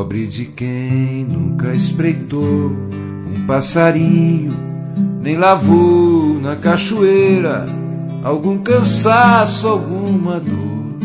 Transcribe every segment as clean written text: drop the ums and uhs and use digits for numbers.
Pobre de quem nunca espreitou um passarinho, nem lavou na cachoeira algum cansaço, alguma dor.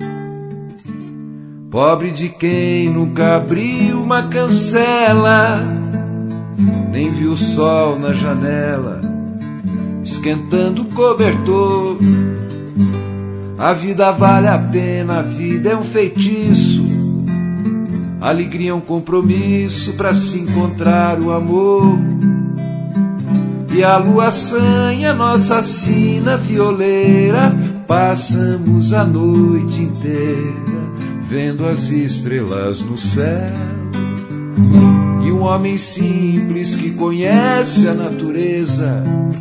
Pobre de quem nunca abriu uma cancela, nem viu o sol na janela esquentando o cobertor. A vida vale a pena, a vida é um feitiço, a alegria é um compromisso pra se encontrar o amor. E a lua assanha nossa sina violeira, passamos a noite inteira vendo as estrelas no céu. E um homem simples que conhece a natureza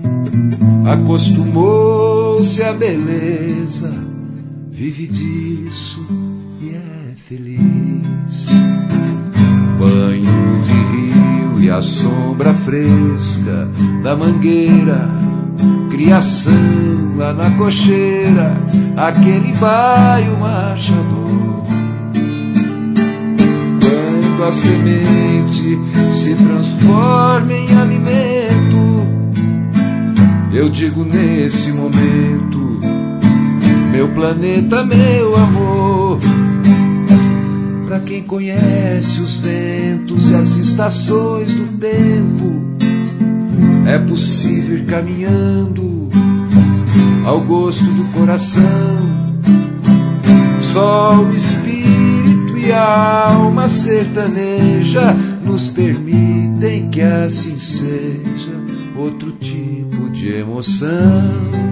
acostumou-se à beleza, vive disso e é feliz. Banho de rio e a sombra fresca da mangueira, criação lá na cocheira, aquele baio marchador. Quando a semente se transforma em alimento, eu digo nesse momento, meu planeta, meu amor. Pra quem conhece os ventos e as estações do tempo, é possível ir caminhando ao gosto do coração. Só o espírito e a alma sertaneja nos permitem que assim seja outro tipo de emoção.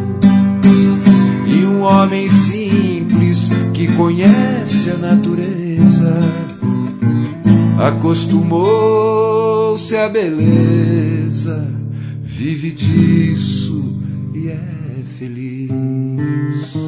E um homem simples que conhece a natureza acostumou-se à beleza, vive disso e é feliz.